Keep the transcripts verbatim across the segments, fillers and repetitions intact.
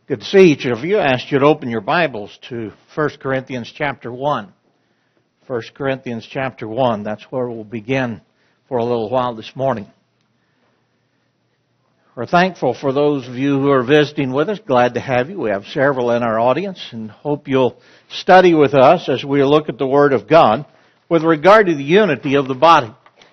Good to see each of you. I asked you to open your Bibles to First Corinthians chapter one. First Corinthians chapter one, that's where we'll begin for a little while this morning. We're thankful for those of you who are visiting with us. Glad to have you. We have several in our audience and hope you'll study with us as we look at the Word of God with regard to the unity of the body.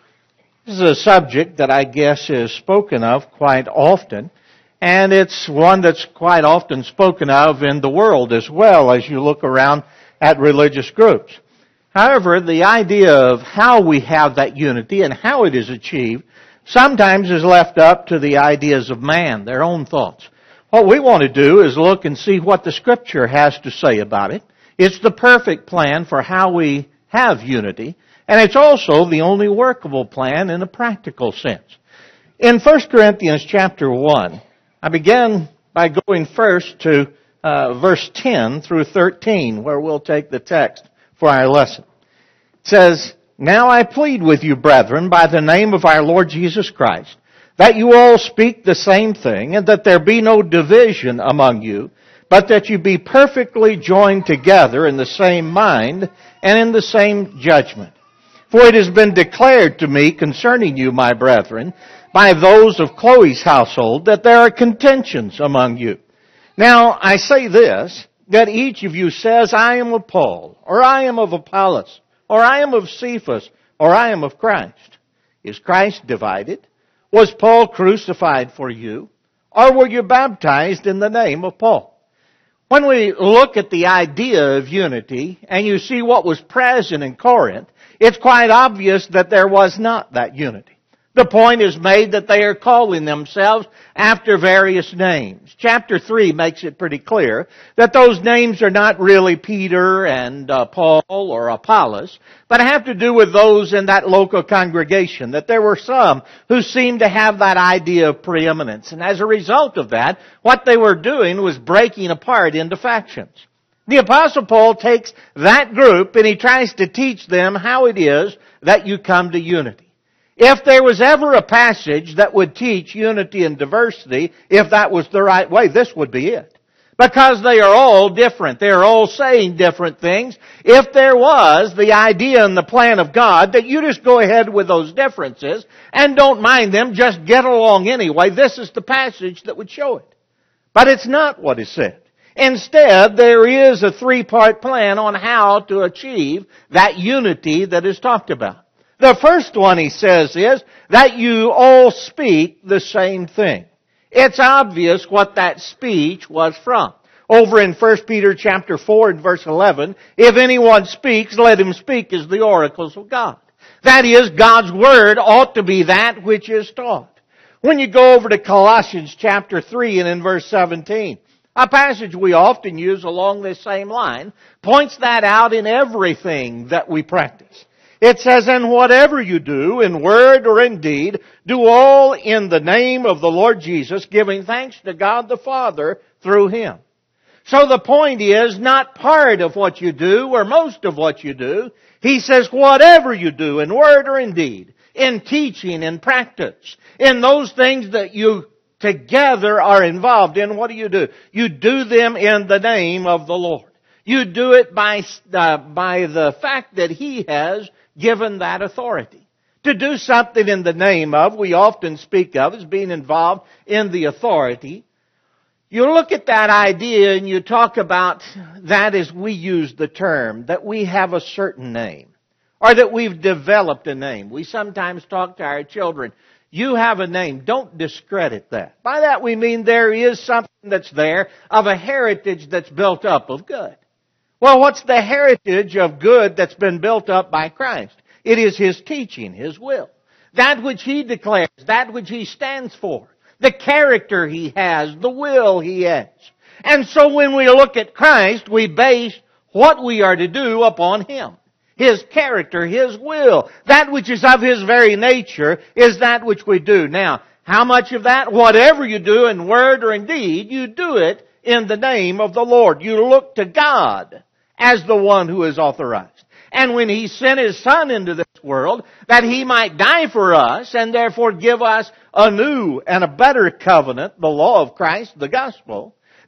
This is a subject that I guess is spoken of quite often. And it's one that's quite often spoken of in the world as well as you look around at religious groups. However, the idea of how we have that unity and how it is achieved sometimes is left up to the ideas of man, their own thoughts. What we want to do is look and see what the Scripture has to say about it. It's the perfect plan for how we have unity, and it's also the only workable plan in a practical sense. In First Corinthians chapter one, I began by going first to uh, verse ten through thirteen, where we'll take the text for our lesson. It says, "Now I plead with you, brethren, by the name of our Lord Jesus Christ, that you all speak the same thing, and that there be no division among you, but that you be perfectly joined together in the same mind and in the same judgment. For it has been declared to me concerning you, my brethren, by those of Chloe's household, that there are contentions among you. Now, I say this, that each of you says, I am of Paul, or I am of Apollos, or I am of Cephas, or I am of Christ. Is Christ divided? Was Paul crucified for you? Or were you baptized in the name of Paul?" When we look at the idea of unity, and you see what was present in Corinth, it's quite obvious that there was not that unity. The point is made that they are calling themselves after various names. Chapter three makes it pretty clear that those names are not really Peter and uh, Paul or Apollos, but have to do with those in that local congregation, that there were some who seemed to have that idea of preeminence. And as a result of that, what they were doing was breaking apart into factions. The Apostle Paul takes that group and he tries to teach them how it is that you come to unity. If there was ever a passage that would teach unity and diversity, if that was the right way, this would be it. Because they are all different. They are all saying different things. If there was the idea and the plan of God that you just go ahead with those differences and don't mind them, just get along anyway, this is the passage that would show it. But it's not what is said. Instead, there is a three-part plan on how to achieve that unity that is talked about. The first one, he says, is that you all speak the same thing. It's obvious what that speech was from. Over in First Peter chapter four and verse eleven, if anyone speaks, let him speak as the oracles of God. That is, God's Word ought to be that which is taught. When you go over to Colossians chapter three and in verse seventeen, a passage we often use along this same line, points that out in everything that we practice. It says, "And whatever you do, in word or in deed, do all in the name of the Lord Jesus, giving thanks to God the Father through Him." So the point is not part of what you do or most of what you do. He says, whatever you do, in word or in deed, in teaching, in practice, in those things that you together are involved in, what do you do? You do them in the name of the Lord. You do it by, uh, by the fact that He has given that authority. To do something in the name of, we often speak of as being involved in the authority. You look at that idea and you talk about that as we use the term, that we have a certain name, or that we've developed a name. We sometimes talk to our children, you have a name, don't discredit that. By that we mean there is something that's there of a heritage that's built up of good. Well, what's the heritage of good that's been built up by Christ? It is His teaching, His will. That which He declares, that which He stands for. The character He has, the will He has. And so when we look at Christ, we base what we are to do upon Him. His character, His will. That which is of His very nature is that which we do. Now, how much of that? Whatever you do in word or in deed, you do it in the name of the Lord. You look to God as the one who is authorized. And when He sent His Son into this world, that He might die for us and therefore give us a new and a better covenant, the law of Christ, the gospel,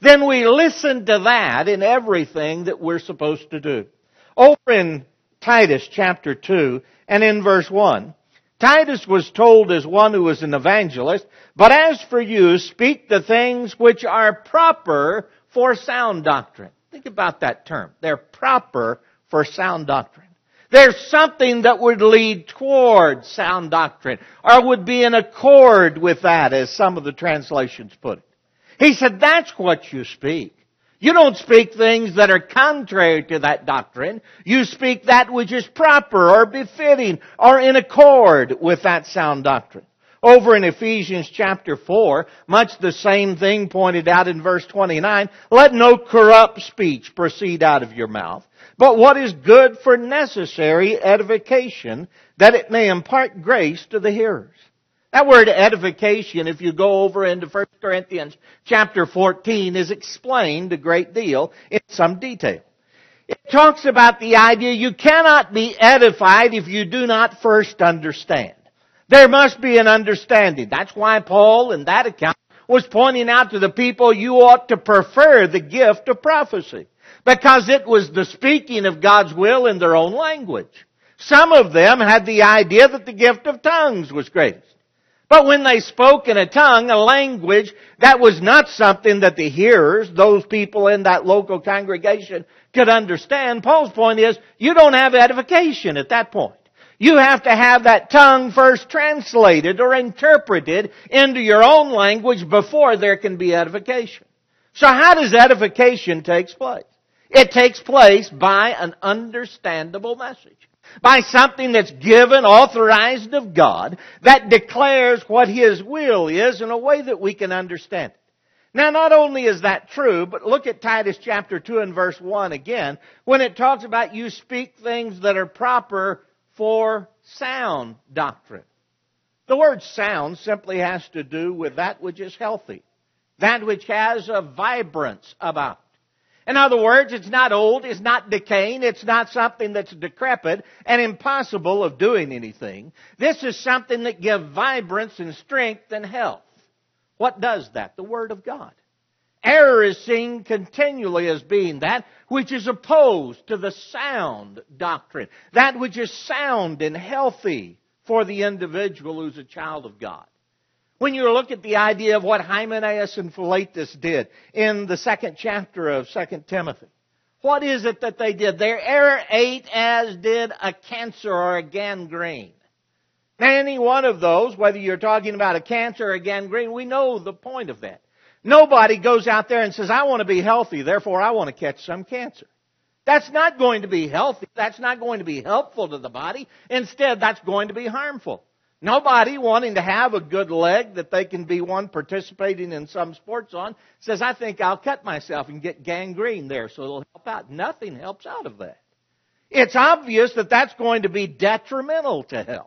then we listen to that in everything that we're supposed to do. Over in Titus chapter two and in verse one, Titus was told as one who was an evangelist, "But as for you, speak the things which are proper for sound doctrine." Think about that term. They're proper for sound doctrine. There's something that would lead toward sound doctrine, or would be in accord with that, as some of the translations put it. He said, that's what you speak. You don't speak things that are contrary to that doctrine. You speak that which is proper or befitting or in accord with that sound doctrine. Over in Ephesians chapter four, much the same thing pointed out in verse twenty-nine. "Let no corrupt speech proceed out of your mouth, but what is good for necessary edification, that it may impart grace to the hearers." That word edification, if you go over into First Corinthians chapter fourteen, is explained a great deal in some detail. It talks about the idea you cannot be edified if you do not first understand. There must be an understanding. That's why Paul, in that account, was pointing out to the people, you ought to prefer the gift of prophecy, because it was the speaking of God's will in their own language. Some of them had the idea that the gift of tongues was greatest. But when they spoke in a tongue, a language, that was not something that the hearers, those people in that local congregation, could understand. Paul's point is, you don't have edification at that point. You have to have that tongue first translated or interpreted into your own language before there can be edification. So how does edification take place? It takes place by an understandable message. By something that's given, authorized of God, that declares what His will is in a way that we can understand it. Now, not only is that true, but look at Titus chapter two and verse one again, when it talks about you speak things that are proper for sound doctrine. The word sound simply has to do with that which is healthy, that which has a vibrance about. In other words, it's not old, it's not decaying, it's not something that's decrepit and impossible of doing anything. This is something that gives vibrance and strength and health. What does that? The Word of God. Error is seen continually as being that which is opposed to the sound doctrine, that which is sound and healthy for the individual who's a child of God. When you look at the idea of what Hymenaeus and Philetus did in the second chapter of Second Timothy, what is it that they did? Their error ate as did a cancer or a gangrene. Now, any one of those, whether you're talking about a cancer or a gangrene, we know the point of that. Nobody goes out there and says, I want to be healthy, therefore I want to catch some cancer. That's not going to be healthy. That's not going to be helpful to the body. Instead, that's going to be harmful. Nobody wanting to have a good leg that they can be one participating in some sports on says, I think I'll cut myself and get gangrene there so it'll help out. Nothing helps out of that. It's obvious that that's going to be detrimental to health.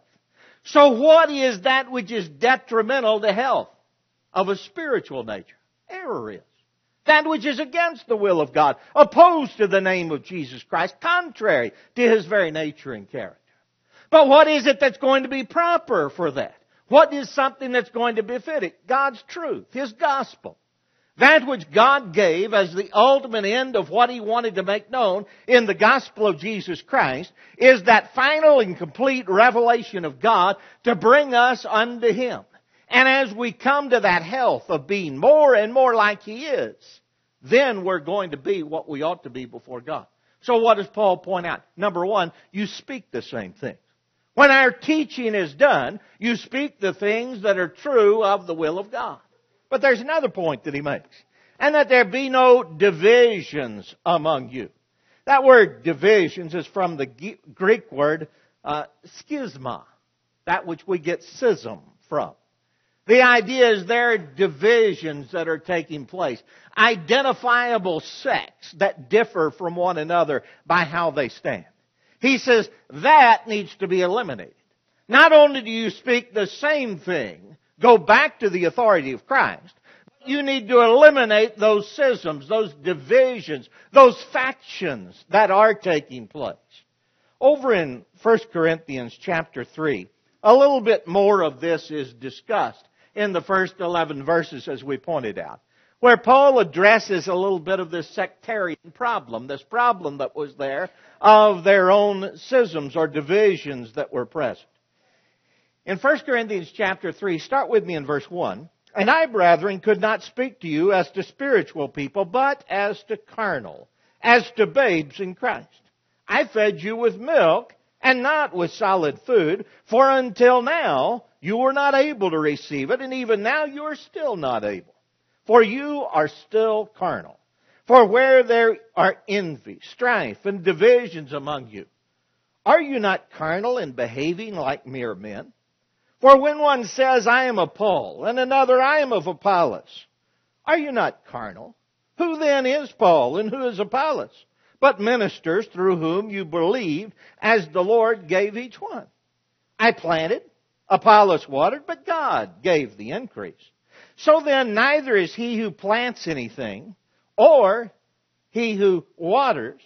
So what is that which is detrimental to health of a spiritual nature? Error is. That which is against the will of God, opposed to the name of Jesus Christ, contrary to His very nature and character. But what is it that's going to be proper for that? What is something that's going to befit it? God's truth, His gospel. That which God gave as the ultimate end of what He wanted to make known in the gospel of Jesus Christ is that final and complete revelation of God to bring us unto Him. And as we come to that health of being more and more like He is, then we're going to be what we ought to be before God. So what does Paul point out? Number one, you speak the same thing. When our teaching is done, you speak the things that are true of the will of God. But there's another point that he makes, and that there be no divisions among you. That word divisions is from the Greek word uh, schisma, that which we get schism from. The idea is there are divisions that are taking place, identifiable sects that differ from one another by how they stand. He says that needs to be eliminated. Not only do you speak the same thing, go back to the authority of Christ, but you need to eliminate those schisms, those divisions, those factions that are taking place. Over in First Corinthians chapter three, a little bit more of this is discussed in the first eleven verses as we pointed out. where Paul addresses a little bit of this sectarian problem, this problem that was there of their own schisms or divisions that were present. In First Corinthians chapter three, start with me in verse one. And I, brethren, could not speak to you as to spiritual people, but as to carnal, as to babes in Christ. I fed you with milk and not with solid food, for until now you were not able to receive it, and even now you are still not able. For you are still carnal. For where there are envy, strife, and divisions among you, are you not carnal and behaving like mere men? For when one says, I am of Paul, and another, I am of Apollos, are you not carnal? Who then is Paul, and who is Apollos? But ministers through whom you believed, as the Lord gave each one. I planted, Apollos watered, but God gave the increase. So then neither is he who plants anything, or he who waters,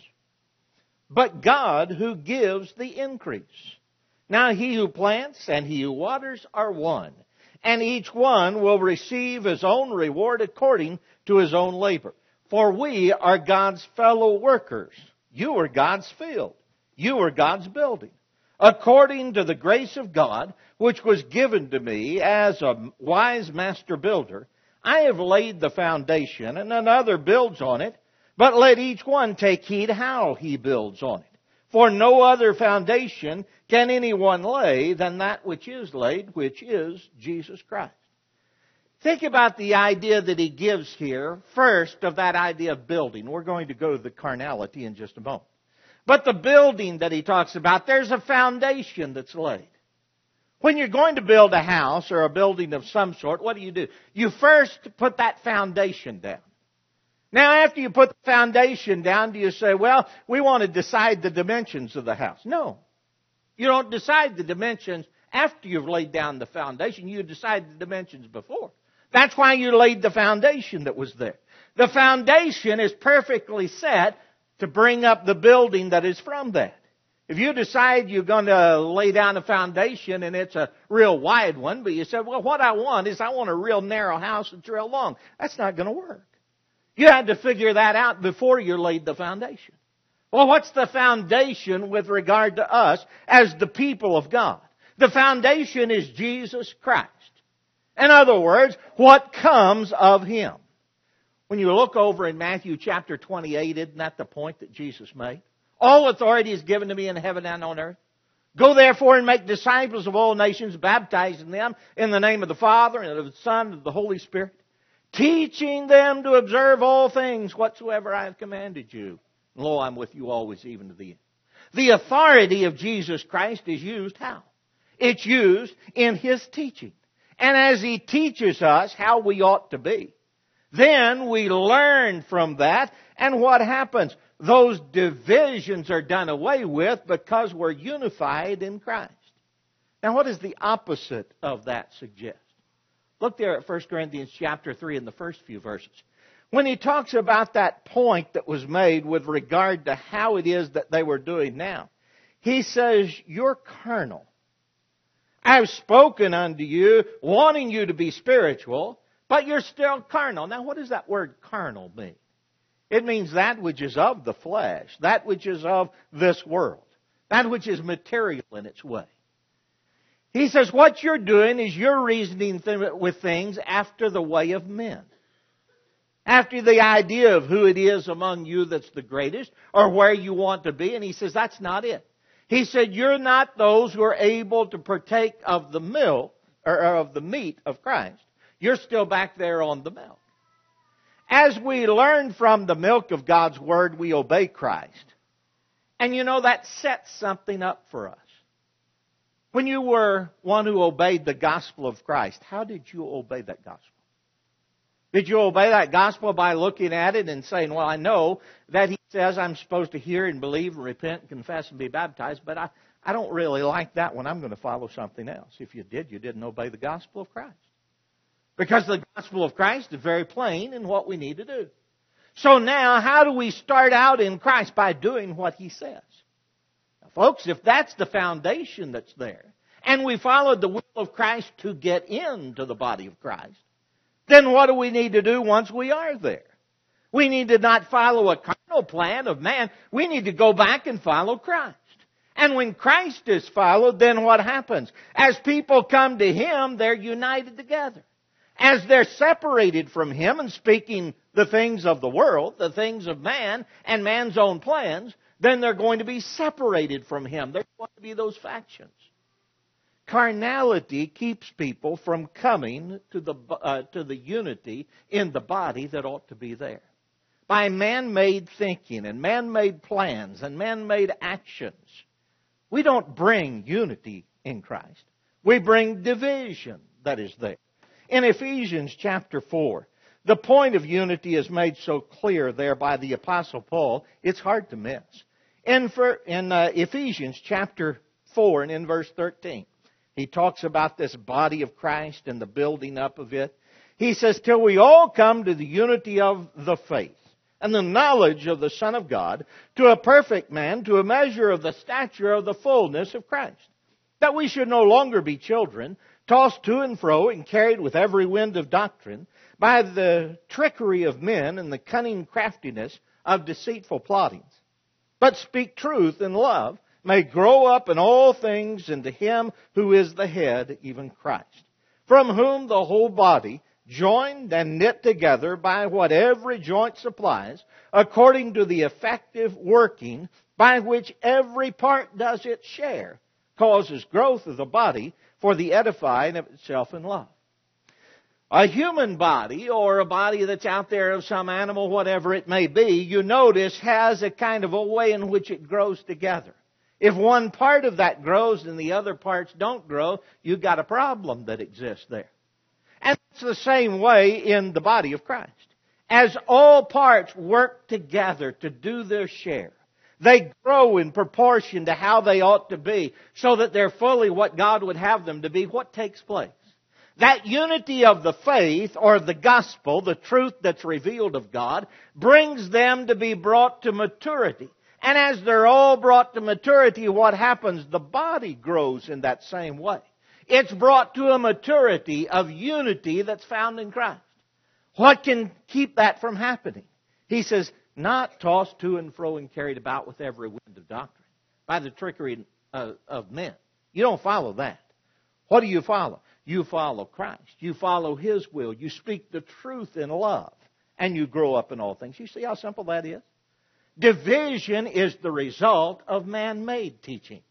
but God who gives the increase. Now he who plants and he who waters are one, and each one will receive his own reward according to his own labor. For we are God's fellow workers. You are God's field. You are God's building. According to the grace of God, which was given to me as a wise master builder, I have laid the foundation, and another builds on it, but let each one take heed how he builds on it. For no other foundation can anyone lay than that which is laid, which is Jesus Christ. Think about the idea that he gives here, first, of that idea of building. We're going to go to the carnality in just a moment. But the building that he talks about, there's a foundation that's laid. When you're going to build a house or a building of some sort, what do you do? You first put that foundation down. Now, after you put the foundation down, do you say, well, we want to decide the dimensions of the house? No. You don't decide the dimensions after you've laid down the foundation. You decide the dimensions before. That's why you laid the foundation that was there. The foundation is perfectly set to bring up the building that is from that. If you decide you're going to lay down a foundation and it's a real wide one, but you said, well, what I want is I want a real narrow house that's real long. That's not going to work. You had to figure that out before you laid the foundation. Well, what's the foundation with regard to us as the people of God? The foundation is Jesus Christ. In other words, what comes of Him. When you look over in Matthew chapter twenty-eight, isn't that the point that Jesus made? All authority is given to me in heaven and on earth. Go therefore and make disciples of all nations, baptizing them in the name of the Father and of the Son and of the Holy Spirit, teaching them to observe all things whatsoever I have commanded you. And lo, I'm with you always, even to the end. The authority of Jesus Christ is used how? It's used in His teaching. And as He teaches us how we ought to be, then we learn from that, and what happens? Those divisions are done away with because we're unified in Christ. Now, what does the opposite of that suggest? Look there at First Corinthians chapter three in the first few verses. When he talks about that point that was made with regard to how it is that they were doing now, he says, you're carnal. I've spoken unto you, wanting you to be spiritual, but you're still carnal. Now, what does that word carnal mean? It means that which is of the flesh, that which is of this world, that which is material in its way. He says what you're doing is you're reasoning th- with things after the way of men. After the idea of who it is among you that's the greatest or where you want to be. And he says that's not it. He said you're not those who are able to partake of the milk or of the meat of Christ. You're still back there on the milk. As we learn from the milk of God's Word, we obey Christ. And you know, that sets something up for us. When you were one who obeyed the gospel of Christ, how did you obey that gospel? Did you obey that gospel by looking at it and saying, well, I know that He says I'm supposed to hear and believe and repent and confess and be baptized, but I, I don't really like that one. I'm going to follow something else. If you did, you didn't obey the gospel of Christ. Because the gospel of Christ is very plain in what we need to do. So now, how do we start out in Christ? By doing what He says. Now, folks, if that's the foundation that's there, and we followed the will of Christ to get into the body of Christ, then what do we need to do once we are there? We need to not follow a carnal plan of man. We need to go back and follow Christ. And when Christ is followed, then what happens? As people come to Him, they're united together. As they're separated from Him and speaking the things of the world, the things of man, and man's own plans, then they're going to be separated from Him. There's going to be those factions. Carnality keeps people from coming to the, uh, to the unity in the body that ought to be there. By man-made thinking and man-made plans and man-made actions, we don't bring unity in Christ. We bring division that is there. In Ephesians chapter four, the point of unity is made so clear there by the Apostle Paul, it's hard to miss. In, for, in uh, Ephesians chapter four and in verse thirteen, he talks about this body of Christ and the building up of it. He says, till we all come to the unity of the faith and the knowledge of the Son of God, to a perfect man, to a measure of the stature of the fullness of Christ. That we should no longer be children, tossed to and fro and carried with every wind of doctrine, by the trickery of men and the cunning craftiness of deceitful plottings. But speak truth in love, may grow up in all things into Him who is the head, even Christ, from whom the whole body, joined and knit together by what every joint supplies, according to the effective working by which every part does its share, causes growth of the body for the edifying of itself in love. A human body, or a body that's out there of some animal, whatever it may be, you notice has a kind of a way in which it grows together. If one part of that grows and the other parts don't grow, you've got a problem that exists there. And it's the same way in the body of Christ. As all parts work together to do their share, they grow in proportion to how they ought to be, so that they're fully what God would have them to be. What takes place? That unity of the faith, or the gospel, the truth that's revealed of God, brings them to be brought to maturity. And as they're all brought to maturity, what happens? The body grows in that same way. It's brought to a maturity of unity that's found in Christ. What can keep that from happening? He says, not tossed to and fro and carried about with every wind of doctrine, by the trickery of, of men. You don't follow that. What do you follow? You follow Christ. You follow His will. You speak the truth in love. And you grow up in all things. You see how simple that is? Division is the result of man-made teaching.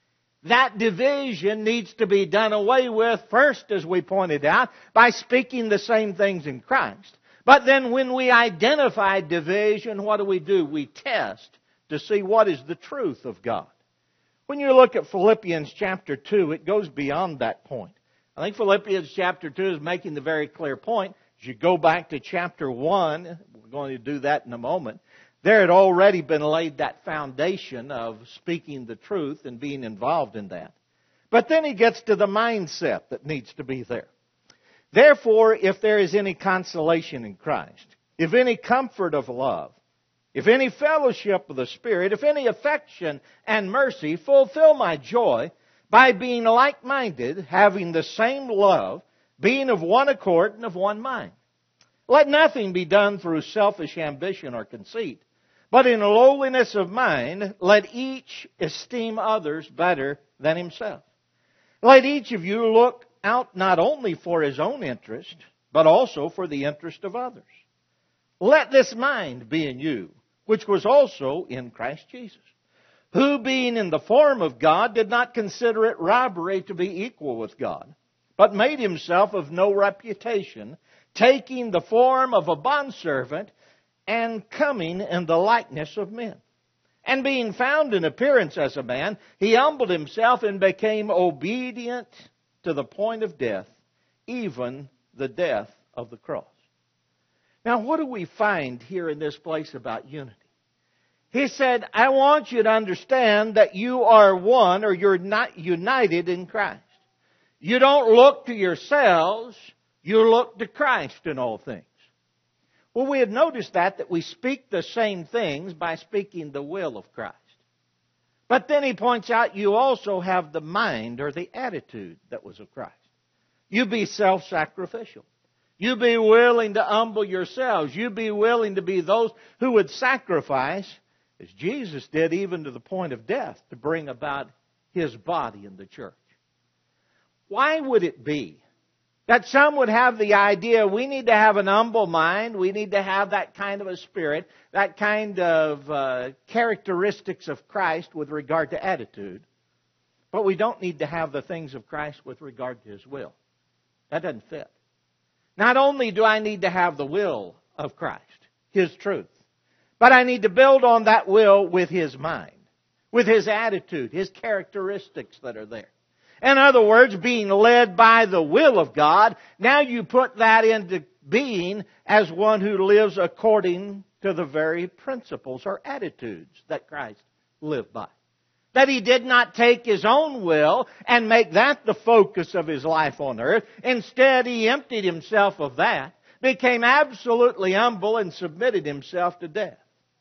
That division needs to be done away with first, as we pointed out, by speaking the same things in Christ. But then when we identify division, what do we do? We test to see what is the truth of God. When you look at Philippians chapter two, it goes beyond that point. I think Philippians chapter two is making the very clear point. As you go back to chapter one, we're going to do that in a moment, there had already been laid that foundation of speaking the truth and being involved in that. But then he gets to the mindset that needs to be there. Therefore, if there is any consolation in Christ, if any comfort of love, if any fellowship of the Spirit, if any affection and mercy, fulfill my joy by being like-minded, having the same love, being of one accord and of one mind. Let nothing be done through selfish ambition or conceit, but in lowliness of mind, let each esteem others better than himself. Let each of you look out not only for his own interest, but also for the interest of others. Let this mind be in you, which was also in Christ Jesus, who being in the form of God did not consider it robbery to be equal with God, but made himself of no reputation, taking the form of a bondservant, and coming in the likeness of men. And being found in appearance as a man, he humbled himself and became obedient to the point of death, even the death of the cross. Now, what do we find here in this place about unity? He said, I want you to understand that you are one, or you're not united in Christ. You don't look to yourselves, you look to Christ in all things. Well, we had noticed that, that we speak the same things by speaking the will of Christ. But then he points out you also have the mind or the attitude that was of Christ. You be self-sacrificial. You be willing to humble yourselves. You be willing to be those who would sacrifice, as Jesus did, even to the point of death, to bring about His body in the church. Why would it be that some would have the idea we need to have an humble mind, we need to have that kind of a spirit, that kind of uh, characteristics of Christ with regard to attitude, but we don't need to have the things of Christ with regard to His will? That doesn't fit. Not only do I need to have the will of Christ, His truth, but I need to build on that will with His mind, with His attitude, His characteristics that are there. In other words, being led by the will of God, now you put that into being as one who lives according to the very principles or attitudes that Christ lived by. That He did not take His own will and make that the focus of His life on earth. Instead, He emptied Himself of that, became absolutely humble, and submitted Himself to death.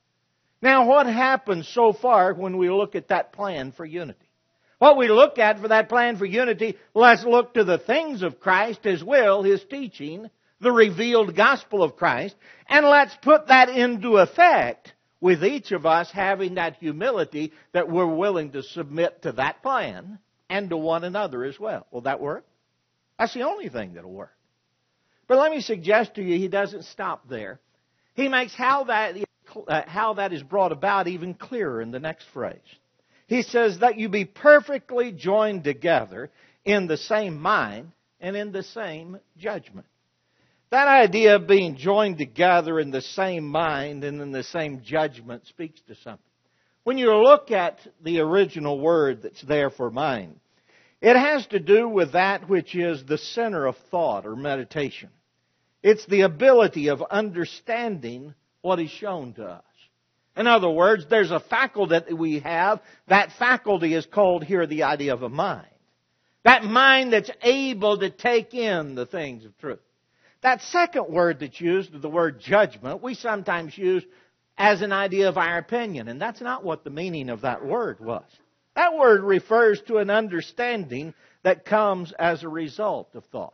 Now, what happens so far when we look at that plan for unity? What we look at for that plan for unity, let's look to the things of Christ, His will, His teaching, the revealed gospel of Christ, and let's put that into effect with each of us having that humility that we're willing to submit to that plan and to one another as well. Will that work? That's the only thing that'll work. But let me suggest to you, He doesn't stop there. He makes how that, uh, how that is brought about even clearer in the next phrase. He says that you be perfectly joined together in the same mind and in the same judgment. That idea of being joined together in the same mind and in the same judgment speaks to something. When you look at the original word that's there for mind, it has to do with that which is the center of thought or meditation. It's the ability of understanding what is shown to us. In other words, there's a faculty that we have. That faculty is called here the idea of a mind. That mind that's able to take in the things of truth. That second word that's used, the word judgment, we sometimes use as an idea of our opinion. And that's not what the meaning of that word was. That word refers to an understanding that comes as a result of thought.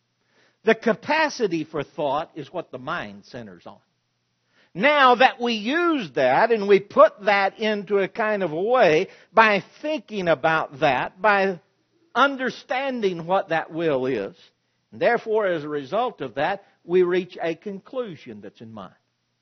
The capacity for thought is what the mind centers on. Now that we use that and we put that into a kind of a way by thinking about that, by understanding what that will is, and therefore as a result of that, we reach a conclusion that's in mind.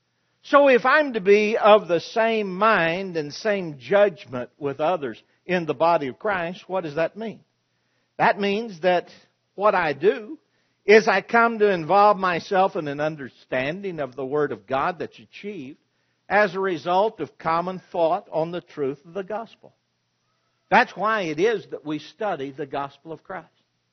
So if I'm to be of the same mind and same judgment with others in the body of Christ, what does that mean? That means that what I do is I come to involve myself in an understanding of the Word of God that's achieved as a result of common thought on the truth of the gospel. That's why it is that we study the gospel of Christ.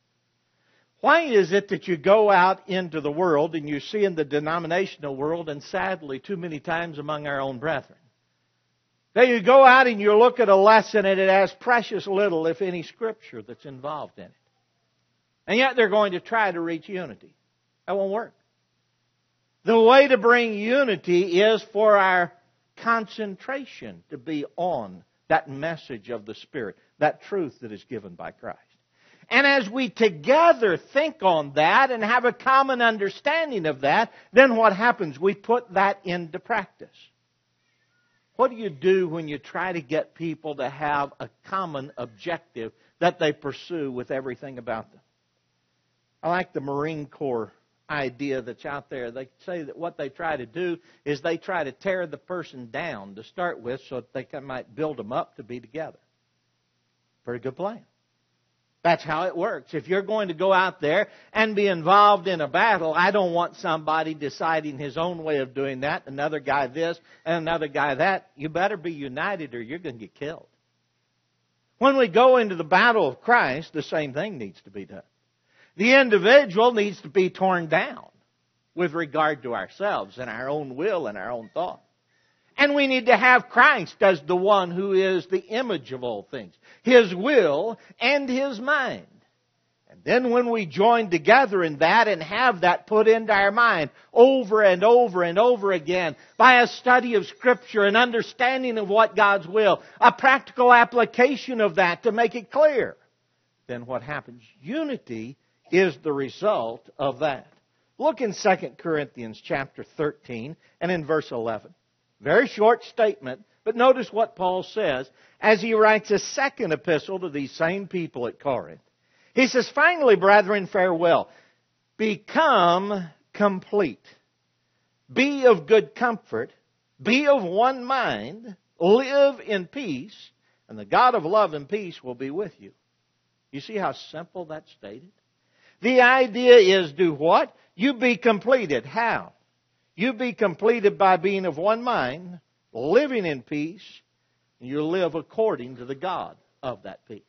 Why is it that you go out into the world and you see in the denominational world, and sadly too many times among our own brethren, that you go out and you look at a lesson and it has precious little, if any, Scripture that's involved in it? And yet they're going to try to reach unity. That won't work. The way to bring unity is for our concentration to be on that message of the Spirit, that truth that is given by Christ. And as we together think on that and have a common understanding of that, then what happens? We put that into practice. What do you do when you try to get people to have a common objective that they pursue with everything about them? I like the Marine Corps idea that's out there. They say that what they try to do is they try to tear the person down to start with so that they can, might build them up to be together. Pretty good plan. That's how it works. If you're going to go out there and be involved in a battle, I don't want somebody deciding his own way of doing that, another guy this and another guy that. You better be united or you're going to get killed. When we go into the battle of Christ, the same thing needs to be done. The individual needs to be torn down with regard to ourselves and our own will and our own thought. And we need to have Christ as the one who is the image of all things, His will and His mind. And then when we join together in that and have that put into our mind over and over and over again by a study of Scripture, an understanding of what God's will, a practical application of that to make it clear, then what happens? Unity is the result of that. Look in Second Corinthians chapter thirteen and in verse eleven. Very short statement, but notice what Paul says as he writes a second epistle to these same people at Corinth. He says, "Finally, brethren, farewell. Become complete. Be of good comfort. Be of one mind. Live in peace. And the God of love and peace will be with you." You see how simple that's stated? The idea is do what? You be completed. How? You be completed by being of one mind, living in peace, and you live according to the God of that peace.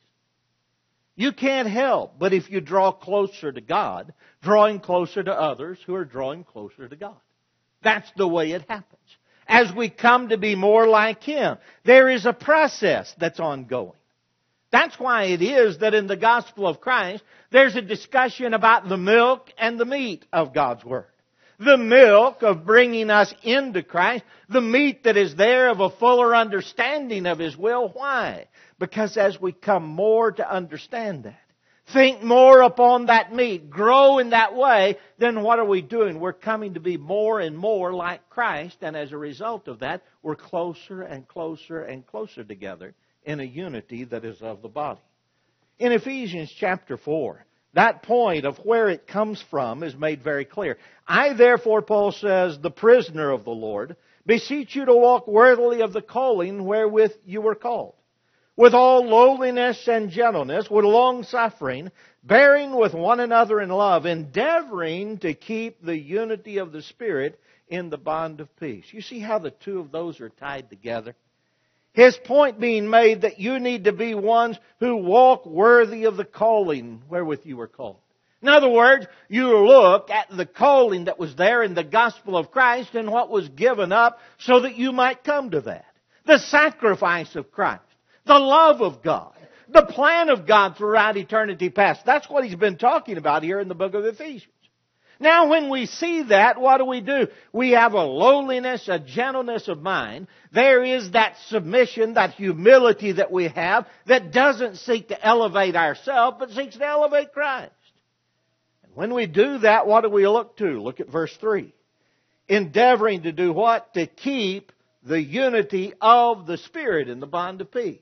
You can't help but if you draw closer to God, drawing closer to others who are drawing closer to God. That's the way it happens. As we come to be more like Him, there is a process that's ongoing. That's why it is that in the gospel of Christ, there's a discussion about the milk and the meat of God's Word. The milk of bringing us into Christ, the meat that is there of a fuller understanding of His will. Why? Because as we come more to understand that, think more upon that meat, grow in that way, then what are we doing? We're coming to be more and more like Christ, and as a result of that, we're closer and closer and closer together in a unity that is of the body. In Ephesians chapter four, that point of where it comes from is made very clear. "I therefore," Paul says, "the prisoner of the Lord, beseech you to walk worthily of the calling wherewith you were called, with all lowliness and gentleness, with long suffering, bearing with one another in love, endeavoring to keep the unity of the Spirit in the bond of peace." You see how the two of those are tied together? His point being made that you need to be ones who walk worthy of the calling wherewith you were called. In other words, you look at the calling that was there in the gospel of Christ and what was given up so that you might come to that. The sacrifice of Christ, the love of God, the plan of God throughout eternity past. That's what he's been talking about here in the book of Ephesians. Now when we see that, what do we do? We have a lowliness, a gentleness of mind. There is that submission, that humility that we have that doesn't seek to elevate ourselves, but seeks to elevate Christ. And when we do that, what do we look to? Look at verse three. Endeavoring to do what? To keep the unity of the Spirit in the bond of peace.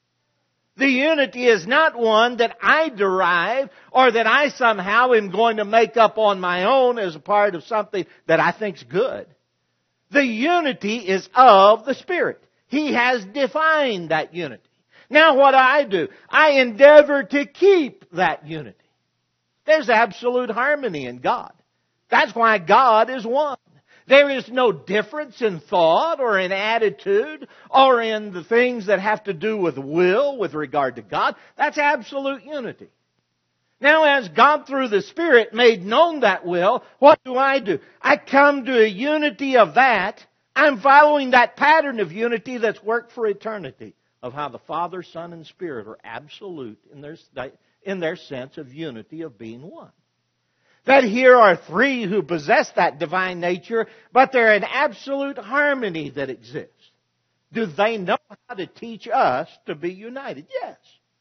The unity is not one that I derive or that I somehow am going to make up on my own as a part of something that I think's good. The unity is of the Spirit. He has defined that unity. Now what do I do? I endeavor to keep that unity. There's absolute harmony in God. That's why God is one. There is no difference in thought or in attitude or in the things that have to do with will with regard to God. That's absolute unity. Now as God through the Spirit made known that will, what do I do? I come to a unity of that. I'm following that pattern of unity that's worked for eternity, of how the Father, Son, and Spirit are absolute in their, in their sense of unity of being one. That here are three who possess that divine nature, but they're in absolute harmony that exists. Do they know how to teach us to be united? Yes.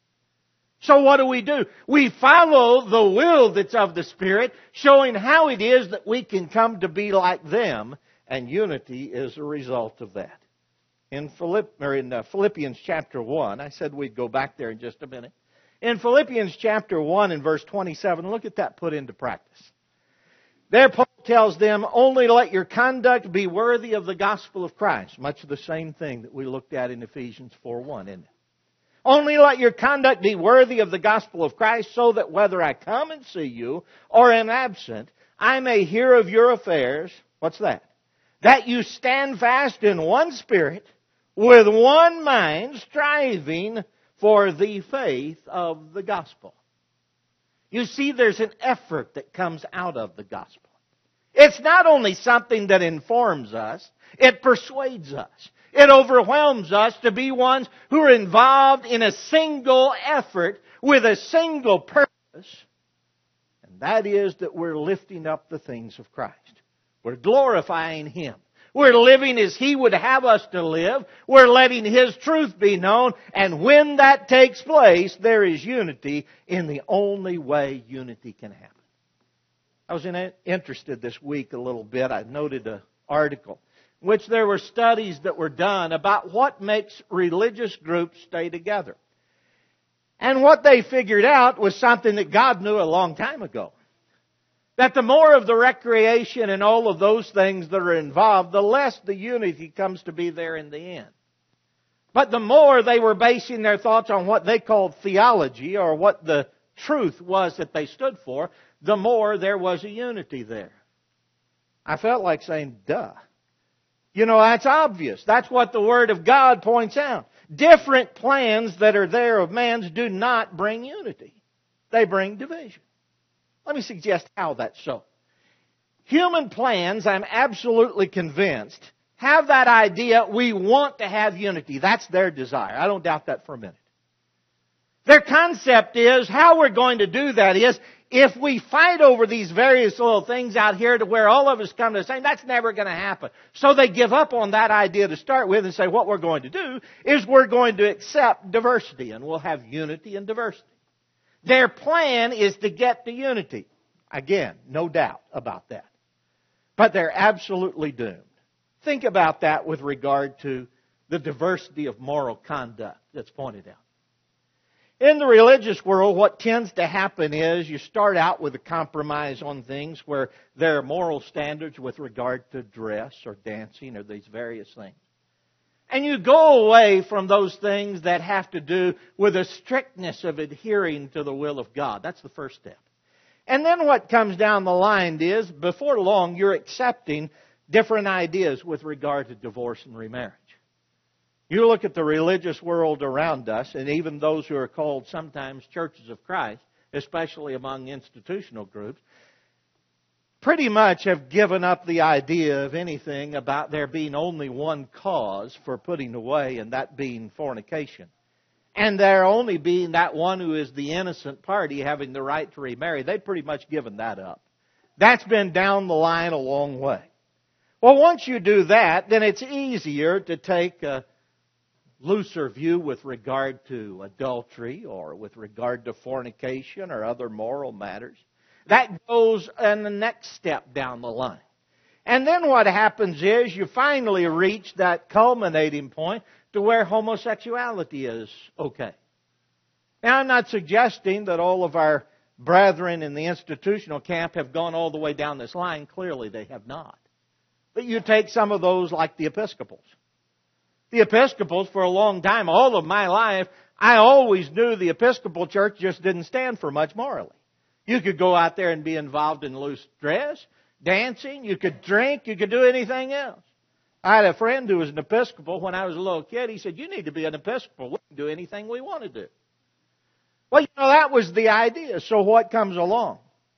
So what do we do? We follow the will that's of the Spirit, showing how it is that we can come to be like them, and unity is a result of that. In, Philipp, or in Philippians chapter one, I said we'd go back there in just a minute. In Philippians chapter one and verse twenty-seven, look at that put into practice. There Paul tells them, only let your conduct be worthy of the gospel of Christ. Much the same thing that we looked at in Ephesians four one, isn't it? Only let your conduct be worthy of the gospel of Christ, so that whether I come and see you or am absent, I may hear of your affairs. What's that? That you stand fast in one spirit, with one mind, striving for the faith of the gospel. You see, there's an effort that comes out of the gospel. It's not only something that informs us, it persuades us. It overwhelms us to be ones who are involved in a single effort with a single purpose, and that is that we're lifting up the things of Christ. We're glorifying Him. We're living as He would have us to live. We're letting His truth be known. And when that takes place, there is unity in the only way unity can happen. I was in, interested this week a little bit. I noted an article in which there were studies that were done about what makes religious groups stay together. And what they figured out was something that God knew a long time ago. That the more of the recreation and all of those things that are involved, the less the unity comes to be there in the end. But the more they were basing their thoughts on what they called theology, or what the truth was that they stood for, the more there was a unity there. I felt like saying, duh. You know, that's obvious. That's what the Word of God points out. Different plans that are there of man's do not bring unity. They bring division. Let me suggest how that's so. Human plans, I'm absolutely convinced, have that idea we want to have unity. That's their desire. I don't doubt that for a minute. Their concept is, how we're going to do that is, if we fight over these various little things out here to where all of us come to the same, that's never going to happen. So they give up on that idea to start with and say, what we're going to do is we're going to accept diversity, and we'll have unity and diversity. Their plan is to get to unity. Again, no doubt about that. But they're absolutely doomed. Think about that with regard to the diversity of moral conduct that's pointed out. In the religious world, what tends to happen is you start out with a compromise on things where there are moral standards with regard to dress or dancing or these various things. And you go away from those things that have to do with the strictness of adhering to the will of God. That's the first step. And then what comes down the line is, before long, you're accepting different ideas with regard to divorce and remarriage. You look at the religious world around us, and even those who are called sometimes churches of Christ, especially among institutional groups, pretty much have given up the idea of anything about there being only one cause for putting away, and that being fornication. And there only being that one who is the innocent party having the right to remarry. They've pretty much given that up. That's been down the line a long way. Well, once you do that, then it's easier to take a looser view with regard to adultery or with regard to fornication or other moral matters. That goes in the next step down the line. And then what happens is you finally reach that culminating point to where homosexuality is okay. Now, I'm not suggesting that all of our brethren in the institutional camp have gone all the way down this line. Clearly they have not. But you take some of those like the Episcopals. The Episcopals, for a long time, all of my life, I always knew the Episcopal Church just didn't stand for much morally. You could go out there and be involved in loose dress, dancing, you could drink, you could do anything else. I had a friend who was an Episcopal when I was a little kid. He said, you need to be an Episcopal. We can do anything we want to do. Well, you know, that was the idea. So what comes along?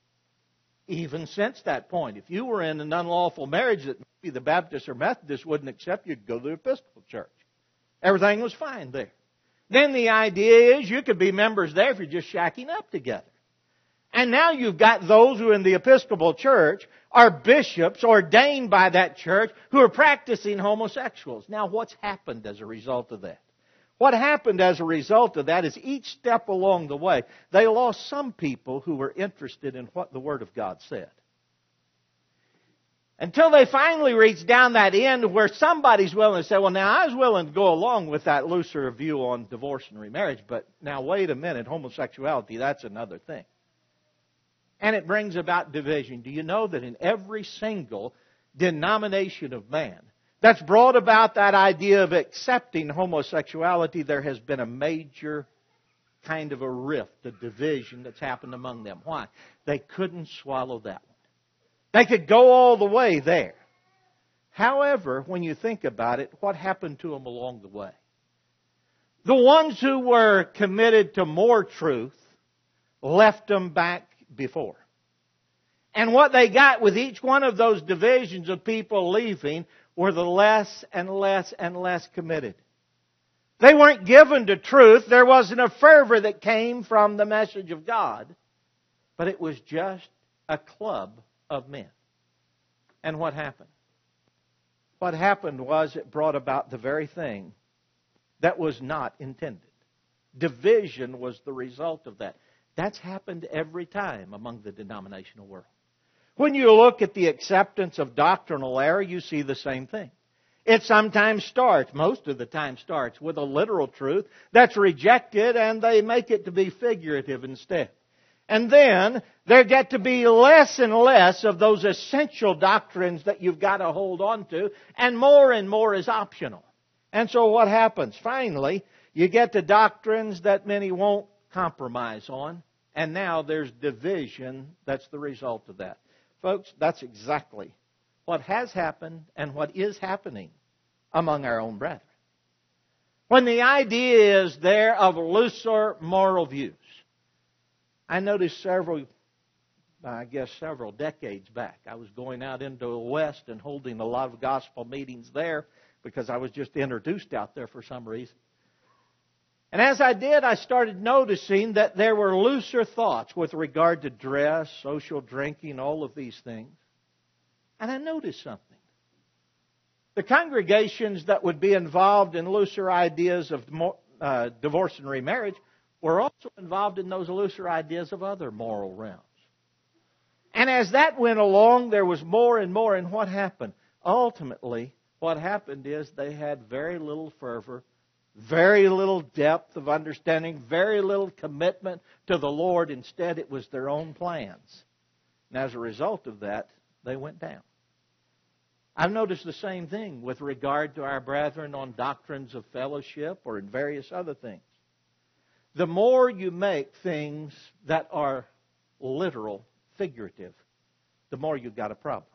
Even since that point, if you were in an unlawful marriage that maybe the Baptist or Methodist wouldn't accept, you'd go to the Episcopal Church. Everything was fine there. Then the idea is you could be members there if you're just shacking up together. And now you've got those who in the Episcopal Church are bishops ordained by that church who are practicing homosexuals. Now what's happened as a result of that? What happened as a result of that is each step along the way, they lost some people who were interested in what the Word of God said. Until they finally reached down that end where somebody's willing to say, well, now I was willing to go along with that looser view on divorce and remarriage, but now wait a minute, homosexuality, that's another thing. And it brings about division. Do you know that in every single denomination of man that's brought about that idea of accepting homosexuality, there has been a major kind of a rift, a division that's happened among them. Why? They couldn't swallow that one. They could go all the way there. However, when you think about it, what happened to them along the way? The ones who were committed to more truth left them back before. And what they got with each one of those divisions of people leaving were the less and less and less committed. They weren't given to truth. There wasn't a fervor that came from the message of God. But it was just a club of men. And what happened? What happened was it brought about the very thing that was not intended. Division was the result of that. That's happened every time among the denominational world. When you look at the acceptance of doctrinal error, you see the same thing. It sometimes starts, most of the time starts, with a literal truth that's rejected, and they make it to be figurative instead. And then there get to be less and less of those essential doctrines that you've got to hold on to, and more and more is optional. And so what happens? Finally, you get to doctrines that many won't compromise on, and now there's division that's the result of that. Folks, that's exactly what has happened and what is happening among our own brethren. When the idea is there of looser moral views, I noticed several, I guess several decades back, I was going out into the West and holding a lot of gospel meetings there because I was just introduced out there for some reason. And as I did, I started noticing that there were looser thoughts with regard to dress, social drinking, all of these things. And I noticed something. The congregations that would be involved in looser ideas of uh, divorce and remarriage were also involved in those looser ideas of other moral realms. And as that went along, there was more and more. And what happened? Ultimately, what happened is they had very little fervor, very little depth of understanding, very little commitment to the Lord. Instead, it was their own plans. And as a result of that, they went down. I've noticed the same thing with regard to our brethren on doctrines of fellowship or in various other things. The more you make things that are literal, figurative, the more you've got a problem.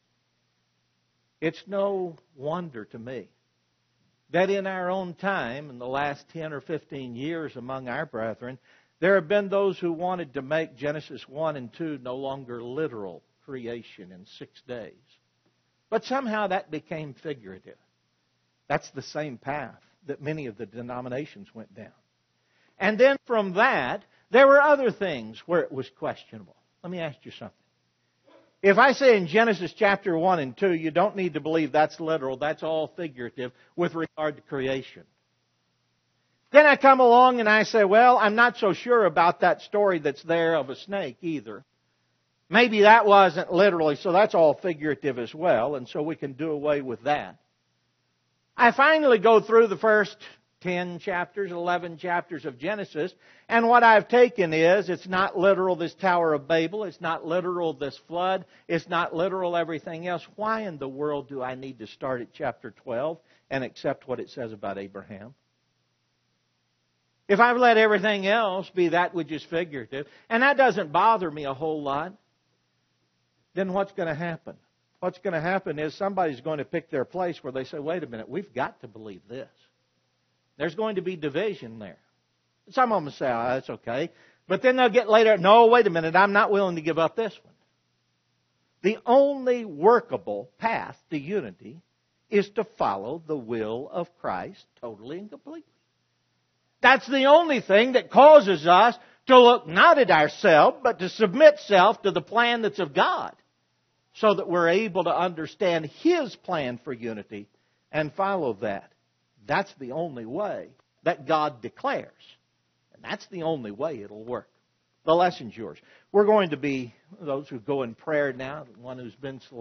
It's no wonder to me that in our own time, in the last ten or fifteen years among our brethren, there have been those who wanted to make Genesis one and two no longer literal creation in six days. But somehow that became figurative. That's the same path that many of the denominations went down. And then from that, there were other things where it was questionable. Let me ask you something. If I say in Genesis chapter one and two, you don't need to believe that's literal, that's all figurative with regard to creation. Then I come along and I say, well, I'm not so sure about that story that's there of a snake either. Maybe that wasn't literally, so that's all figurative as well, and so we can do away with that. I finally go through the first ten chapters, eleven chapters of Genesis, and what I've taken is, it's not literal this Tower of Babel, it's not literal this flood, it's not literal everything else. Why in the world do I need to start at chapter twelve and accept what it says about Abraham? If I've let everything else be that which is figurative, and that doesn't bother me a whole lot, then what's going to happen? What's going to happen is somebody's going to pick their place where they say, wait a minute, we've got to believe this. There's going to be division there. Some of them say, oh, that's okay. But then they'll get later, no, wait a minute, I'm not willing to give up this one. The only workable path to unity is to follow the will of Christ totally and completely. That's the only thing that causes us to look not at ourselves, but to submit self to the plan that's of God, so that we're able to understand His plan for unity and follow that. That's the only way that God declares. And that's the only way it'll work. The lesson's yours. We're going to be those who go in prayer now, the one who's been selected.